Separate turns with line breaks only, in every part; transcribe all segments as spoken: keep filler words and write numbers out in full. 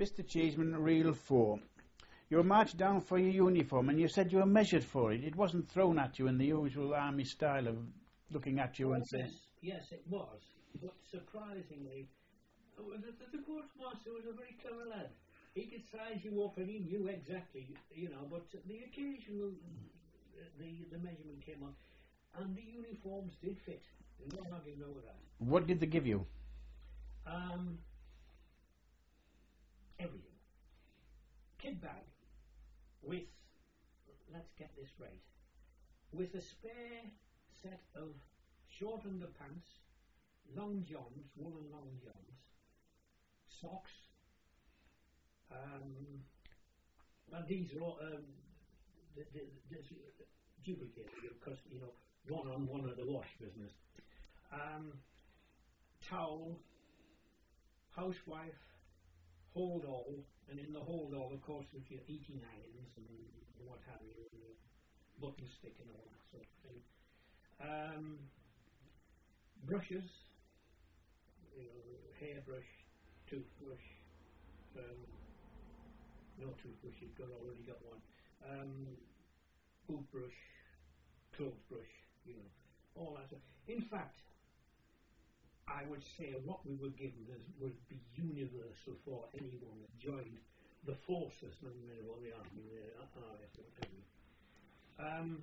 Mister Cheeseman, Reel four. You were marched down for your uniform and you said you were measured for it. It wasn't thrown at you in the usual army style of looking at you
oh,
and saying...
Yes, yes, it was. But surprisingly, the, the, the quartermaster was a very clever lad. He could size you up and he knew exactly, you know, but the occasional, the, the measurement came on and the uniforms did fit. No arguing over that.
What did they give you?
Um, everything. Kid bag with, let's get this right, with a spare set of short underpants, long johns, woolen long johns, socks, um, and these are all um, the, the, the duplicated because, you know, one on one of the wash business. Um, towel, housewife, hold all, and in the hold all, of course, with your eating irons and what have you, and the button stick and all that sort of thing. Um, brushes, you know, hairbrush, toothbrush, um, no toothbrush, you've got already got one. Um, boot brush, clothes brush, you know, all that. In fact, I would say what we were given is, would be universal for anyone that joined the forces, no matter what the army, the R A F, whatever. Um,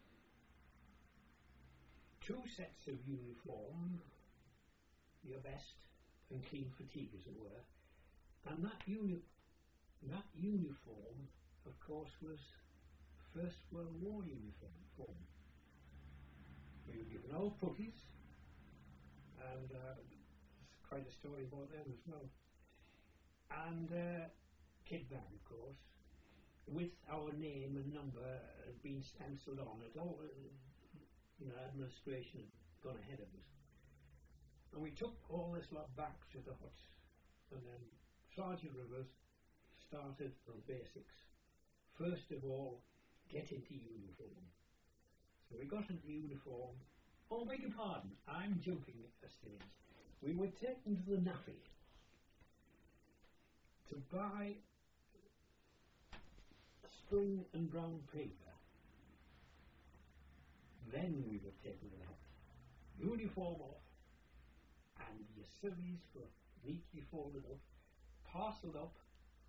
two sets of uniform, your best and clean fatigue, as it were, and that uni that uniform, of course, was First World War uniform. Form. We were given our putties. And uh, there's quite a story about them as well. And uh, kid bag, of course, with our name and number uh, being stenciled on it. All, uh, you know, administration had gone ahead of us. And we took all this lot back to the huts. And then Sergeant Rivers started on basics. First of all, get into uniform. So we got into uniform. Oh, beg your pardon, I'm jumping a stage. We were taken to the Naffy to buy string and brown paper. Then we were taken to the hut. Uniform off, and your civvies were neatly folded up, parcelled up,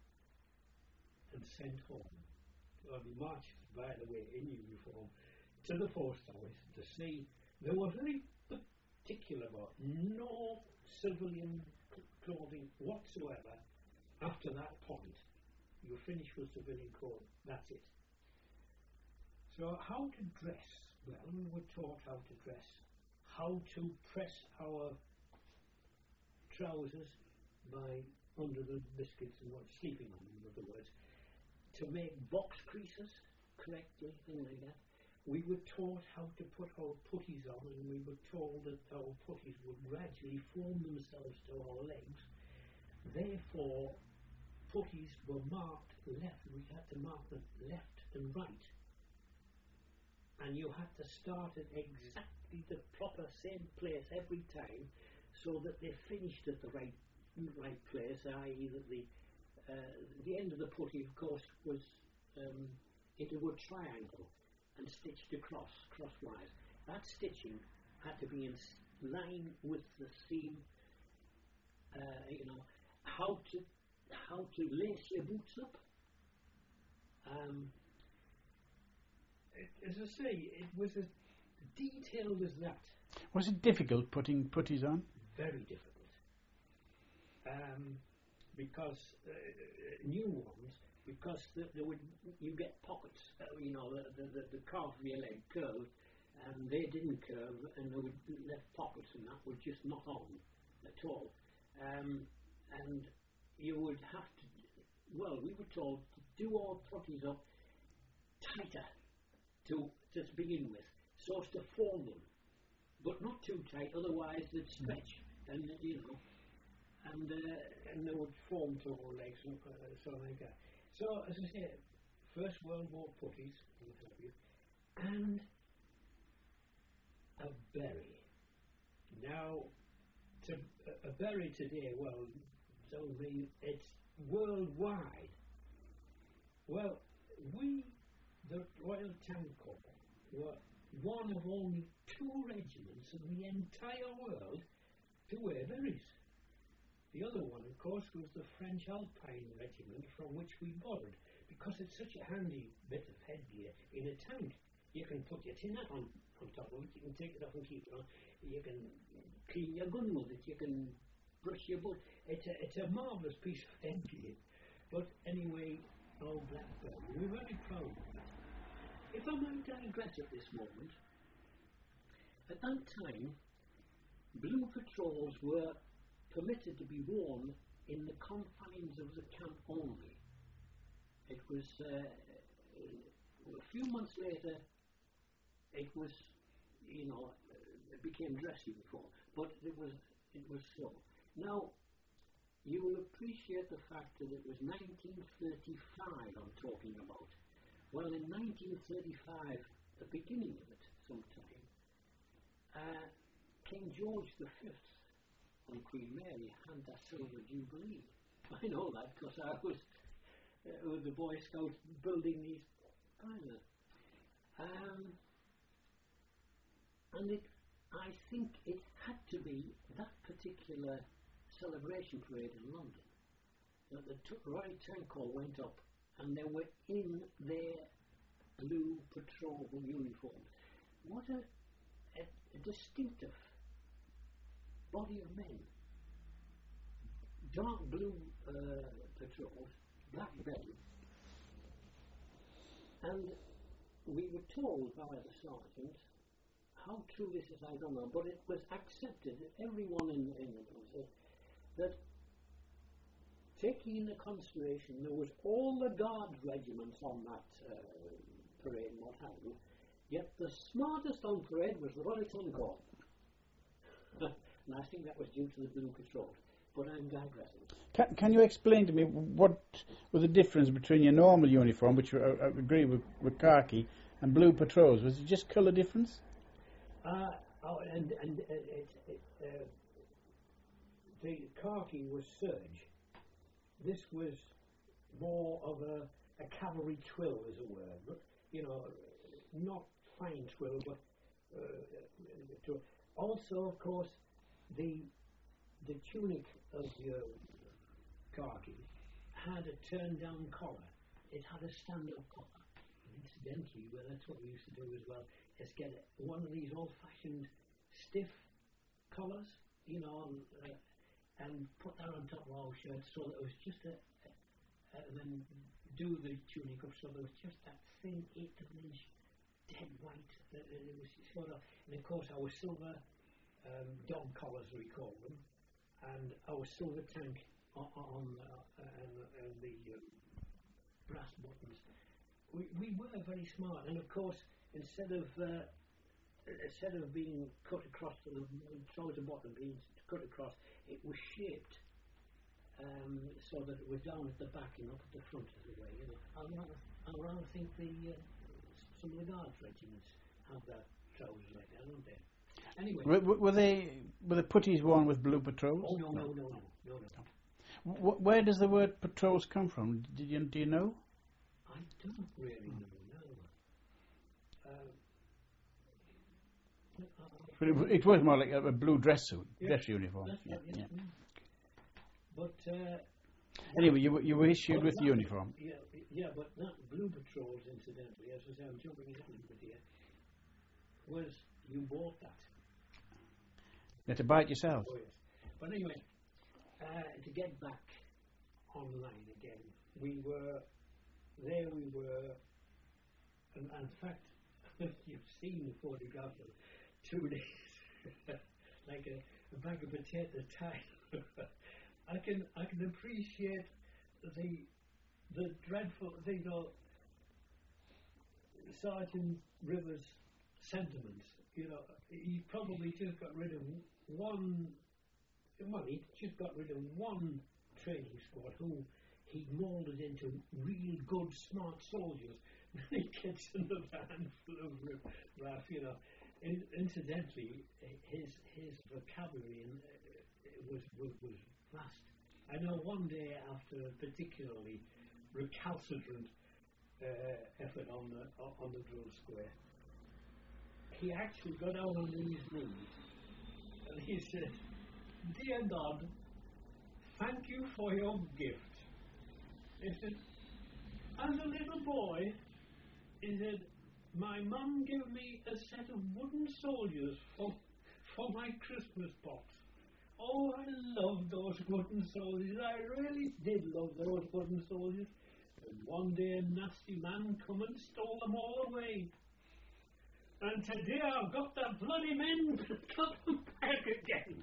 and sent home. So we marched, by the way, in uniform to the post office to see. They were very particular about no civilian clothing whatsoever after that point. You're finished with civilian clothing, that's it. So how to dress? Well, we were taught how to dress, how to press our trousers by under the biscuits and what sleeping on them, in other words, to make box creases correctly, things like that. We were taught how to put our putties on, and we were told that our putties would gradually form themselves to our legs. Therefore, putties were marked left. We had to mark them left and right. And you had to start at exactly the proper same place every time, so that they finished at the right right place, that is that the, uh, the end of the putty, of course, was um, into a triangle and stitched across, crosswise. That stitching had to be in line with the seam, uh, you know, how to how to lace your boots up. Um, it, as I say, it was as detailed as that.
Was it difficult putting putties on?
Very difficult. Um, because uh, new ones, because the, the would, you get pockets, uh, you know, the, the, the, the calf of your leg curved, and they didn't curve, and they would left pockets, and that would just not on at all. Um, and you would have to, well, we were told to do our putties up tighter to, to begin with, so as to form them, but not too tight, otherwise they'd stretch, and, you know, and, uh, and they would form to our legs, and uh, so like that. So, as I said, First World War putties, and a berry. Now, to, a, a berry today, well, So the, it's worldwide. Well, we, the Royal Tank Corps, were one of only two regiments in the entire world to wear berets. The other one, of course, was the French Alpine Regiment, from which we borrowed, because it's such a handy bit of headgear in a tank. You can put your tin hat on, on top of it, you can take it off and keep it on, you can clean your gun with it, you can brush your butt. It's a, it's a marvellous piece of headgear. But anyway, oh Blackburn, we're very proud of that. If I might digress at this moment, at that time, blue patrols were permitted to be worn in the confines of the camp only. It was, uh, a few months later, it was, you know, it became dress uniform, but it was, it was slow. Now, you will appreciate the fact that it was nineteen thirty-five I'm talking about. Well, in nineteen thirty-five, the beginning of it, sometime, uh, King George the Fifth and Queen Mary had their silver jubilee. I know that because I was uh, with the Boy Scouts building these banners. Um, and it, I think it had to be that particular celebration parade in London that the t- Royal Tank Corps went up, and they were in their blue patrol uniforms. What a, a, a distinctive body of men. Dark blue uh, patrols, black belly, and we were told by the sergeant, how true this is I don't know, but it was accepted, everyone in, in the said that, taking into consideration there was all the Guards regiments on that uh, parade and what have you, yet the smartest on parade was the Royal Tank Corps. And I think that was due to the blue patrols. But I'm digressing.
Can, can you explain to me what was the difference between your normal uniform, which I, I agree with, with khaki, and blue patrols? Was it just colour difference?
Uh, oh, and and uh, it, it, uh, the khaki was serge. This was more of a, a cavalry twill, as it were. But, you know, not fine twill, but uh, twill. Also, of course, the the tunic of your khaki had a turn-down collar. It had a stand-up collar. And incidentally, well, that's what we used to do as well, is get a, one of these old-fashioned stiff collars, you know, and, uh, and put that on top of our shirts so that it was just a, a, a then do the tunic up so there was just that thin eighth of an inch dead white. Uh, it was sort of, and of course our silver um, dog collars, we call them, and our silver tank on, on uh, and, and the um, brass buttons. We we were very smart, and of course, instead of uh, instead of being cut across to the trouser bottom being cut across, it was shaped um, so that it was down at the back and up at the front of the way. You know, I rather I rather think the uh, some of the Guards regiments have their trousers like that, don't they? Anyway,
were, were they were the puttees worn with blue patrols?
Oh no no no no no no. no.
W- where does the word patrols come from? Did you do you know?
I don't really know. No. Uh,
But it, it was more like a, a blue dress suit,
yeah,
dress uniform.
That's
Yeah,
right, yeah.
yeah.
But uh,
Anyway, you were- you were issued
but
with
that-
uniform.
Yeah, yeah, but that blue patrols, incidentally, as I say, I'm jumping ahead a little bit here, was you bought that.
You had to buy it yourself.
Oh yes. But anyway, uh, to get back online again, we were there. We were, and, and in fact, you've seen the photograph of two days, like a, a bag of potato tied. I can I can appreciate the the dreadful, you know, Sergeant Rivers' sentiments. You know, he probably just got rid of one. Well, he just got rid of one training squad who he moulded into real good, smart soldiers. Then he gets another handful of riff, you know. In, incidentally, his his vocabulary in, uh, was, was was vast. I know one day after a particularly recalcitrant uh, effort on the on the drill square, he actually got down on his knees and he said, "Dear God, thank you for your gift." He said, "As a little boy," he said, "my mum gave me a set of wooden soldiers for for my Christmas box. Oh, I loved those wooden soldiers. I really did love those wooden soldiers. And one day a nasty man come and stole them all away. And today I've got the bloody men to cut them back again."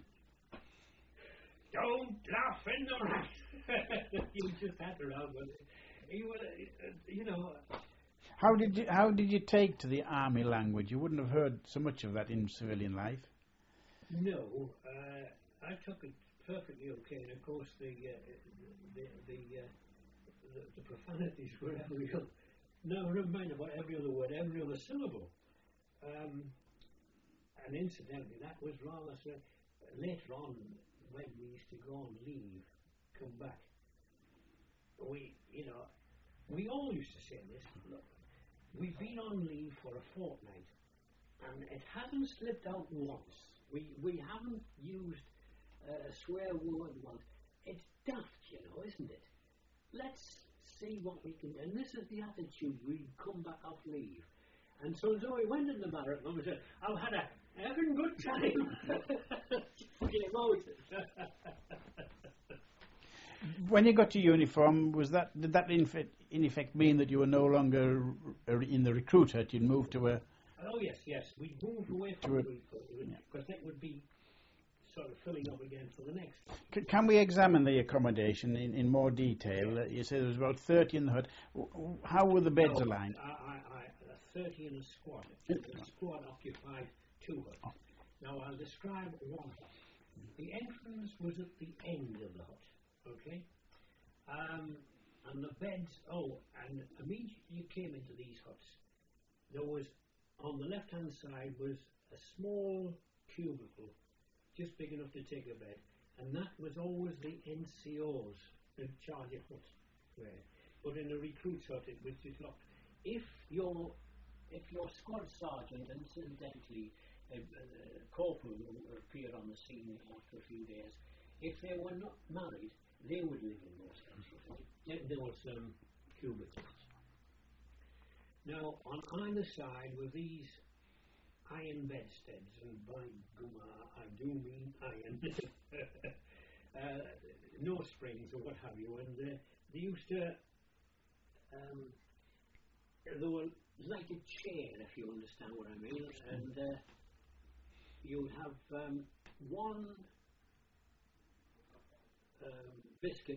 Don't laugh in the right. You just had to laugh with it. You, uh, you know.
How did you How did you take to the army language? You wouldn't have heard so much of that in civilian life.
No, uh, I took it perfectly okay, and of course the uh, the the, uh, the the profanities were every other. No, never mind about every other word, every other syllable. Um, and incidentally, that was rather so. Later on, when we used to go on leave, come back, we, you know, we all used to say this. Look, we've been on leave for a fortnight, and it hasn't slipped out once. We we haven't used uh, a swear word once. It's daft, you know, isn't it? Let's see what we can. And this is the attitude we come back off leave. And so, so we went in the barrack and we said, "I've had a having good time."
When you got to uniform, was that did that in, fe- in effect mean that you were no longer r- in the recruiter? You'd moved to a.
Oh yes, yes. We moved away from the recruiter because that would be sort of filling up again for the next.
C- can we examine the accommodation in, in more detail? Uh, you said there was about thirty in the hut. W- w- how were the beds
no,
aligned?
I, I, I, uh, thirty in a squad. The squad occupied two huts.
Oh.
Now I'll describe one hut. The entrance was at the end of the hut. Okay, um, and the beds. Oh, and immediately you came into these huts, there was on the left-hand side was a small cubicle, just big enough to take a bed, and that was always the N C O's in charge of hut there. But in a recruit's hut, it was just locked. If your if your squad sergeant, incidentally, a, a corporal who appeared on the scene after a few days, if they were not married, they would live in those houses. There, there was um, cubicles. Now, on either side were these iron bedsteads, and by gumma, I do mean iron. uh, no springs or what have you, and uh, they used to, um, they were like a chair, if you understand what I mean, and uh, you would have um, one um, biscuit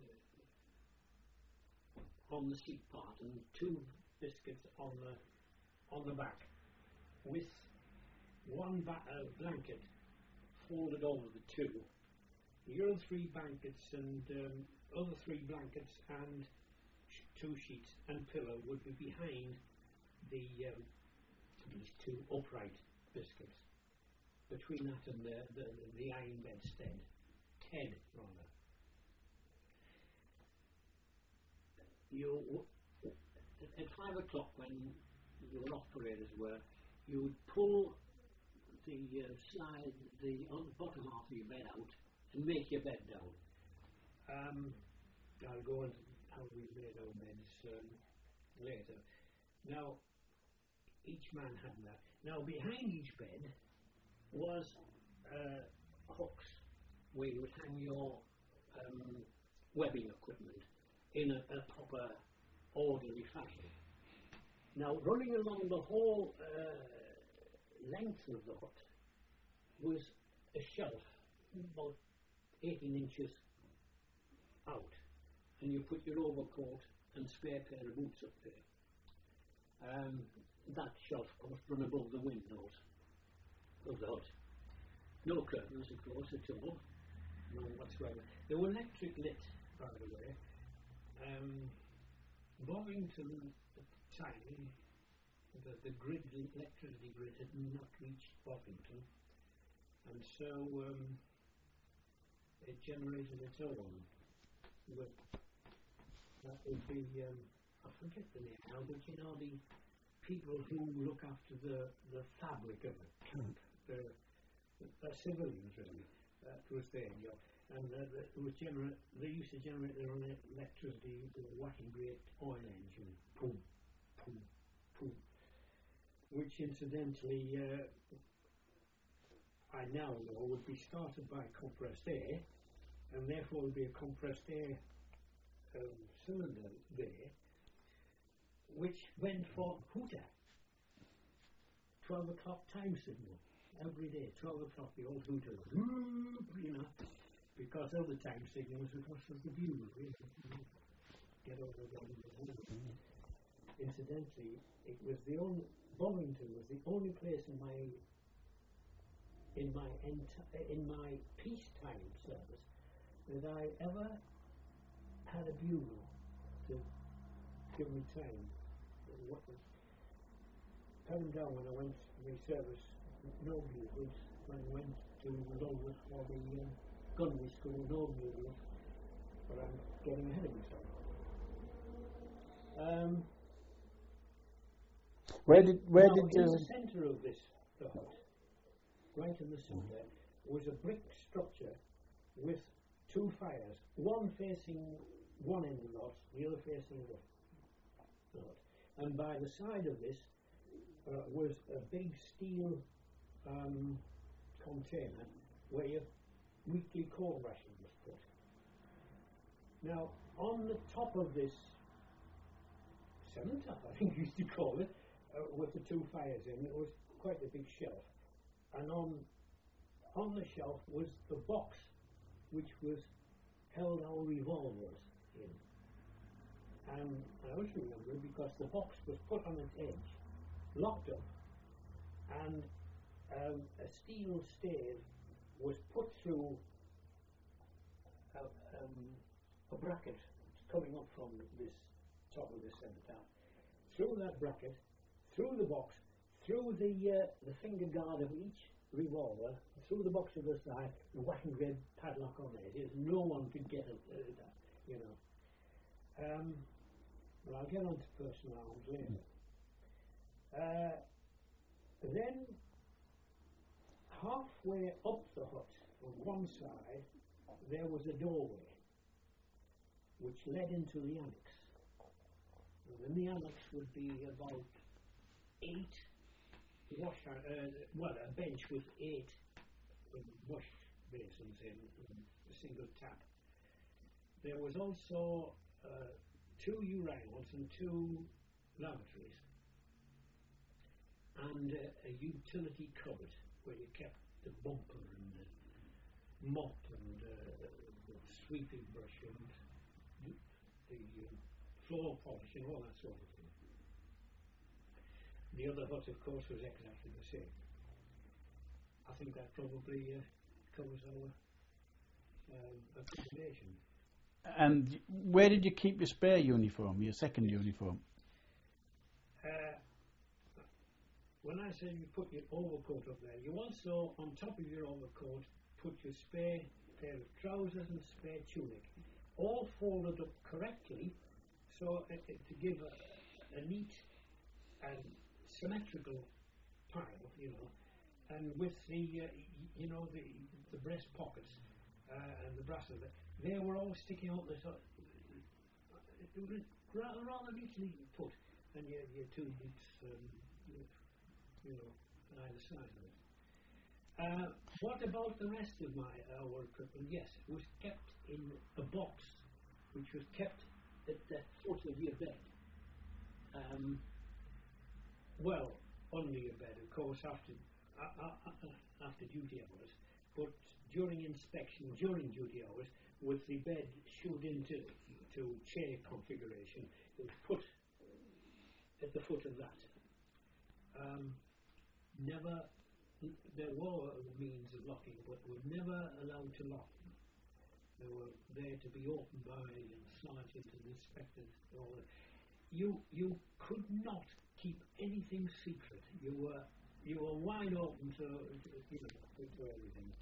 uh, on the seat part and two biscuits on the on the back, with one ba- uh, blanket folded over the two. The other three blankets and um, other three blankets and sh- two sheets and pillow would be behind the um, these two upright biscuits. Between that and the the, the iron bedstead, Ted rather. You at five o'clock when your operators were, you would pull the uh, slide the on the bottom half of your bed out and make your bed down. Um, I'll go into how we made our beds um, later. Now, each man had that. Now, behind each bed was uh, hooks where you would hang your um, webbing equipment in a, a proper orderly fashion. Now, running along the whole uh, length of the hut was a shelf about eighteen inches out, and you put your overcoat and spare pair of boots up there. Um, that shelf, of course, run above the windows of the hut. No curtains, of course, at all. No whatsoever. They were electric lit, by the way. Um, Bovington at the time, the, the grid, the electricity grid had not reached Bovington, and so um, it generated its own. With, that would be, um, I forget the name now, but you know, the people who look after the, the fabric of the camp, the, the civilians really, that was their job. And uh, the, it was gener- they used to generate their own electricity with a whacking great oil engine, boom, boom, boom, which incidentally uh, I now know would be started by compressed air, and therefore would be a compressed air um, cylinder there, which went for hooter, twelve o'clock time signal, every day, twelve o'clock, the old hooter, you know, because other time signals, of course, was the bugle, you know, get over the Incidentally, it was the only, Bovington was the only place in my in my enti- in my peacetime service that I ever had a bugle to give me time. Cut him down when I went to my service, no bugles. When I went to Longwood for the um, gunnery school, no bugles. But I'm getting ahead of myself. Um,
where did where
now,
did
in
you?
the centre of this the hut, right in the centre, was a brick structure with two fires, one facing one end of the hut, the other facing the hut. And by the side of this uh, was a big steel um, container where your weekly corn ration was put. Now, on the top of this seven top, I think you used to call it, uh, with the two fires in, it was quite a big shelf. And on on the shelf was the box which was held our revolvers in. And I always remember because the box was put on its edge, locked up, and um, a steel stave was put through a, um, a bracket coming up from this top of this centre, through that bracket, through the box, through the uh, the finger guard of each revolver, through the box of the side, the whacking red padlock on it. Is no one could get at uh, that, you know. Um, well, I'll get on to personal arms later. Uh, then, halfway up the hut, on one side, there was a doorway which led into the annex. And in the annex would be about eight wash, uh, well, a bench with eight um, wash basins in, in a single tap. There was also uh, two urinals and two lavatories, and uh, a utility cupboard where you kept the bumper and the mop and uh, the sweeping brush and the, the uh, floor polish and all that sort of thing. The other hut, of course, was exactly the same. I think that probably uh, covers our um, accommodation.
And where did you keep your spare uniform, your second uniform?
Uh, when I say you put your overcoat up there, you also, on top of your overcoat, put your spare pair of trousers and spare tunic, all folded up correctly, so uh, to give a, a neat and symmetrical pile, you know, and with the, uh, you know, the the breast pockets uh, and the braces, they were all sticking out the top. It was rather, rather neatly put, and your, your two boots, um, you know, on either side of it. Uh, what about the rest of my our equipment? Yes, it was kept in a box, which was kept at the foot of your bed. Um, well, under your bed, of course, after uh, uh, after duty hours, but during inspection, during duty hours, with the bed shoot into to chair configuration, it was put at the foot of that. Um, never, there were means of locking, but were never allowed to lock them. They were there to be opened by and sergeant and inspected. All that. You you could not keep anything secret. You were you were wide open to, to you know to, to everything.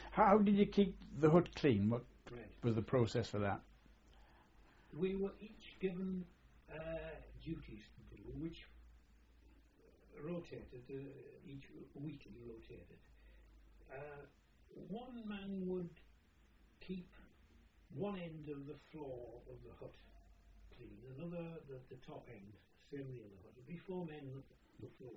How did you keep the hut clean? What
Right.
was the process for that?
We were each given uh, duties to do, which rotated, uh, each weekly rotated. Uh, one man would keep one end of the floor of the hut clean, another the, the top end, same the other hut. It'd be four men the floor.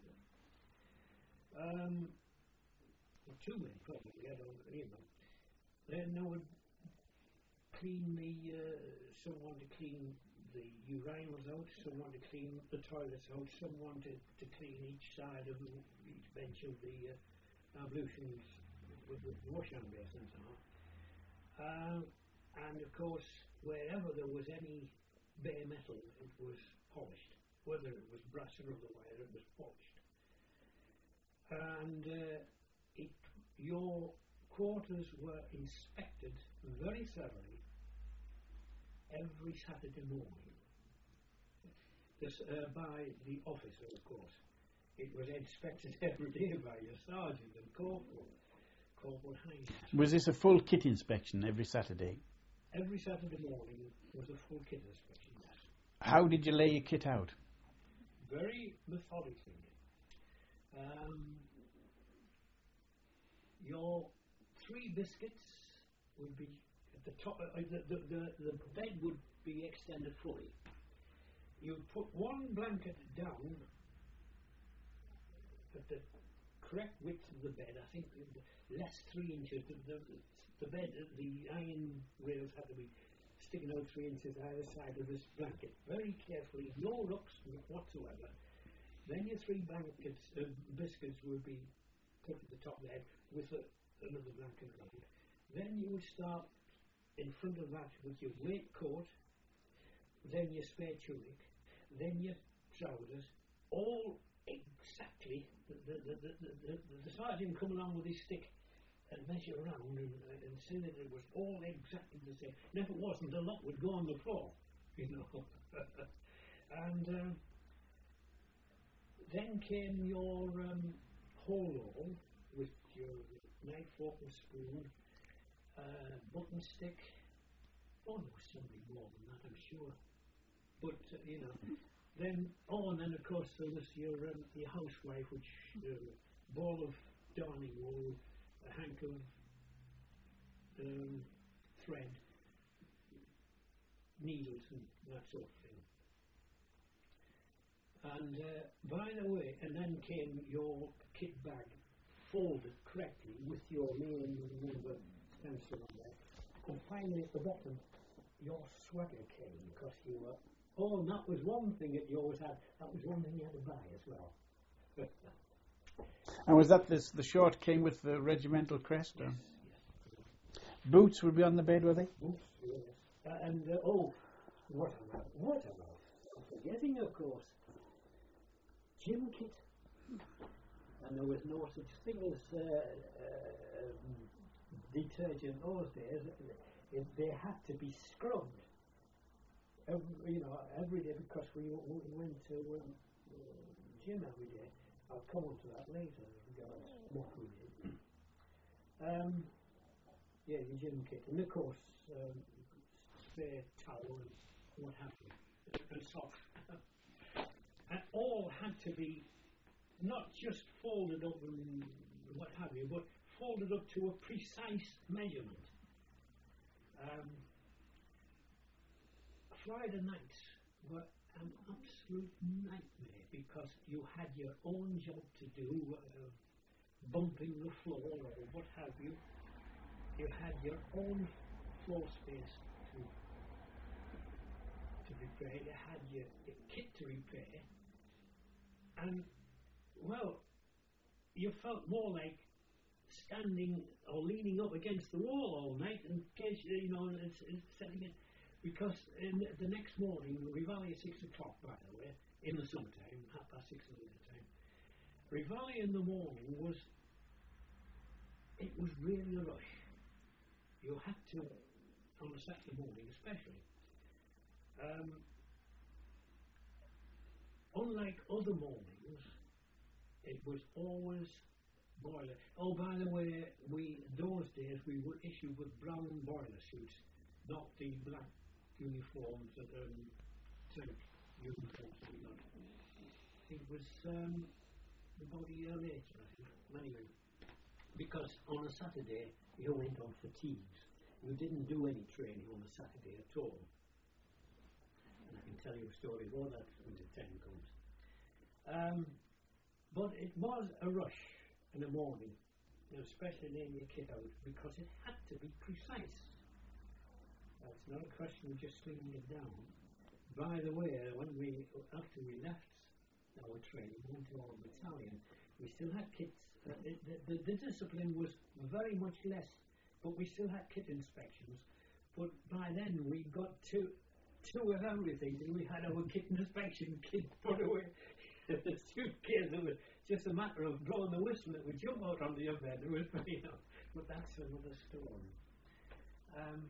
Um, or two men probably, I don't, you know. Then there would clean the, uh, someone to clean the urinals out, someone to clean the toilets out, someone to, to clean each side of the, each bench of the uh, ablutions with the wash hand basins and all. Uh, and of course, wherever there was any bare metal, it was polished. Whether it was brass or otherwise, it was polished. And uh, it, your quarters were inspected very thoroughly every Saturday morning. This, uh, by the officer, of course. It was inspected every day by your sergeant and corporal, Corporal Hines.
Was this a full kit inspection every Saturday?
Every Saturday morning was a full kit inspection.
How did you lay your kit out?
Very methodically. Um, your three biscuits would be at the top. Uh, the, the, the, the bed would be extended fully. You would put one blanket down at the correct width of the bed. I think less three inches. The, the, the bed, the iron rails had to be sticking out three inches either side of this blanket. Very carefully, no rocks whatsoever. Then your three blankets, uh, biscuits would be put at the top of the head with a, another blanket around. Then you would start in front of that with your weight coat, then your spare tunic, then your trousers, all exactly. The, the, the, the, the, the sergeant come along with his stick and measure around and, and say that it was all exactly the same. And if it wasn't, a lot would go on the floor, you know. And uh, then came your um, whole roll with your knife, fork and spoon, uh, button stick. Oh, there was something more than that, I'm sure. But, uh, you know, then, oh, and then of course there was your, um, your housewife, which uh, ball of darning wool, a hank of um, thread, needles and that sort of thing. And uh, by the way, and then came your kit bag folded correctly with your name and number stencil on there. And finally at the bottom, your swagger came because you were, oh, and that was one thing that you always had, that was one thing you had to buy as well.
And was that this, the short came with the regimental crest?
Yes,
or?
yes.
Boots would be on the bed, were they?
Oops, yes. Uh, and, uh, oh, what am I, what am I forgetting, of course? Gym kit. And there was no such thing as uh, uh, um, detergent those days. It, they had to be scrubbed, every, you know, every day because we, we went to um, uh, gym every day. I'll come on to that later regards what we did. Um, yeah, the gym kit, and of course, um, spare towel and what have you, and socks. And all had to be not just folded up and what have you, but folded up to a precise measurement. Um, Friday nights were an absolute nightmare because you had your own job to do, uh, bumping the floor or what have you. You had your own floor space to to repair. You had your, your kit to repair. And, well, you felt more like standing or leaning up against the wall all night in case, you know, it's, it's setting it. Because in the, the next morning, Reveille at six o'clock, by the way, in the summertime, half past six in the wintertime, Reveille in the morning was, it was really a rush. You had to, on a Saturday morning especially, um, unlike other mornings, it was always boiler. Oh, by the way, we those days we were issued with brown boiler suits, not the black uniforms that um, tank uniforms that we got. It was um, about a year later, I think. Anyway, because on a Saturday you went on fatigues. You didn't do any training on a Saturday at all. And I can tell you a story about that when the time comes. Um, but it was a rush in the morning, especially laying your kit out, because it had to be precise. Uh, it's not a question of just slinging it down. By the way, when we after we left our training, went to our battalion, we still had kits. Uh, it, the, the, the discipline was very much less, but we still had kit inspections. But by then we got two, two of everything, and we had our kit inspection kit put away in the suitcase. It was just a matter of blowing the whistle. It would jump out on the other end. It was, you know, but that's another story. Um,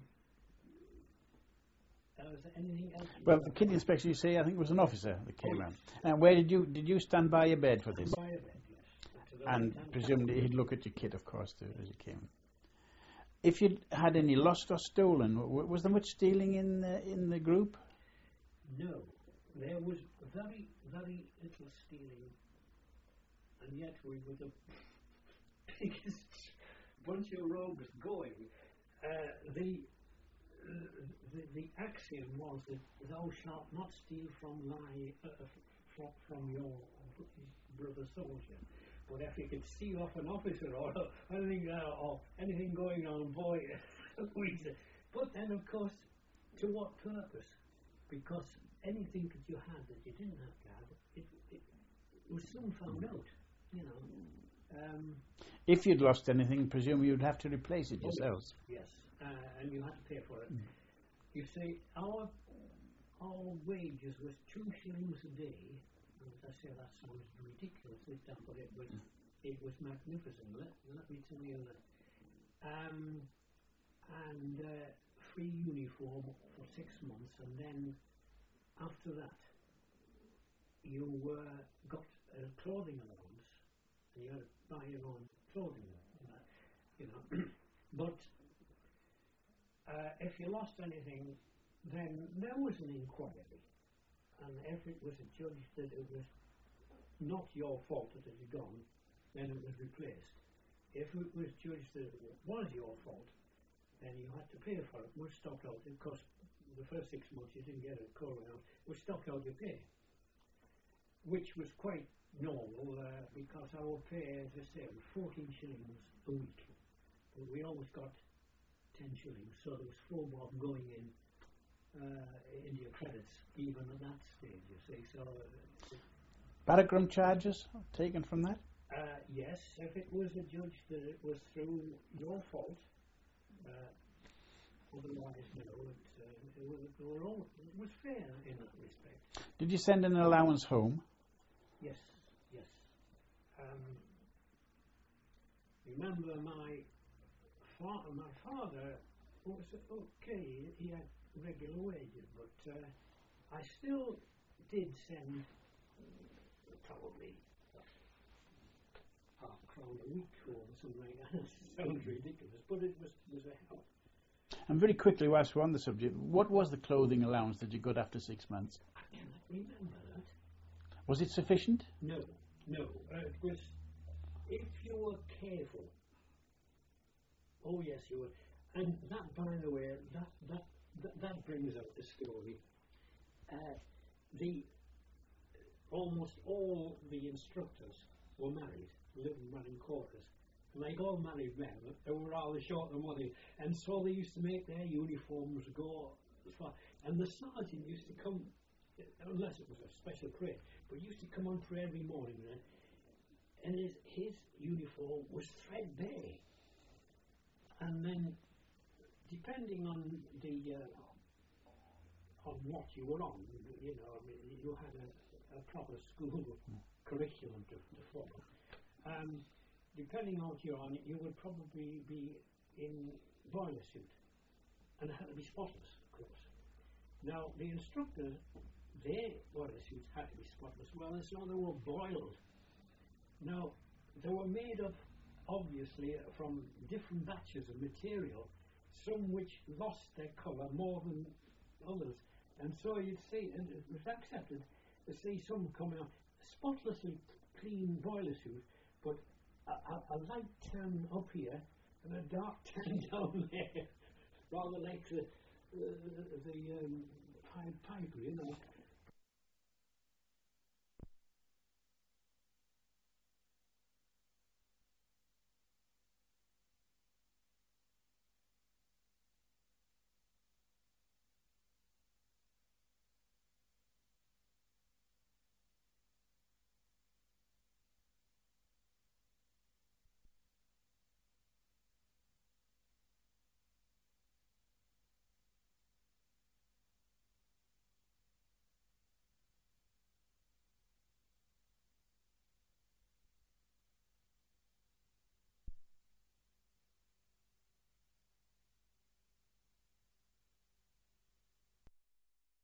Uh, was there anything else?
Well, the kit inspection, you say, I think it was an officer that came around. And where did you did you stand by your bed for this?
By a bed, yes.
And presumably he'd look at your kit, of course, too, as you came. If you'd had any lost or stolen, w was there much stealing in the, in the group?
No, there was very, very little stealing, and yet we were the biggest bunch of rogues going. Uh, the Uh, the, the axiom was that thou shalt not steal from thy uh, from, from your brother soldier, but if you could steal off an officer or anything uh, or anything going on, boy, we did. But then, of course, to what purpose? Because anything that you had that you didn't have to have, it, it, it was soon found out. You know. Um,
if you'd lost anything, presume you'd have to replace it yourselves.
Yes. Uh, and you had to pay for it. Mm. You see, our our wages was two shillings a day. And as I say, that sounds ridiculous, this time, but it was mm. it was magnificent. Let, let me tell you that. Um, and uh, free uniform for six months, and then after that, you uh, got a clothing allowance, and you had to buy your own clothing. Uh, you know, but. Uh, if you lost anything, then there was an inquiry, and if it was adjudged that it was not your fault that it had gone, then it was replaced. If it was judged that it was your fault, then you had to pay for it. It was stock out. Of course, the first six months you didn't get a call out. It was stock out your pay, which was quite normal uh, because our pay, as I say, was fourteen shillings a week. But we always got ten shillings, so there was four bob going in uh, into your credits, even at that stage, you see. So, uh,
Baragram charges taken from that?
Uh, yes, if it was adjudged that it was through your fault, uh, otherwise, no, it, uh, it, was, it, were all, it was fair in that respect.
Did you send an allowance home?
Yes, yes. Um, remember my Fa- my father was okay, he had regular wages, but uh, I still did send uh, probably half a crown a week or something like that. It sounds ridiculous, but it was, was a help.
And very quickly, whilst we're on the subject, what was the clothing allowance that you got after six months?
I cannot remember that.
Was it sufficient?
No, no. Uh, it was, if you were careful. Oh yes, you would. And that, by the way, that that that, that brings out the story. Uh, the almost all the instructors were married, living in running quarters, and like all married men, they were rather short of money, and so they used to make their uniforms go as far. And the sergeant used to come, unless it was a special crate, but used to come on for every morning, right? And his his uniform was threadbare. And then, depending on the uh, on what you were on, you know, I mean, you had a, a proper school mm. curriculum to, to follow. Um, depending on what you're on, you would probably be in boiler suit, and it had to be spotless, of course. Now, the instructors, their boiler suits had to be spotless. Well, and so they were boiled. Now, they were made of obviously from different batches of material, some which lost their colour more than others. And so you'd see, and it was accepted to see some coming out spotlessly clean boiler suit, but a, a, a light tan up here and a dark tan down there, rather like the, uh, the um, Pied Piper, you know.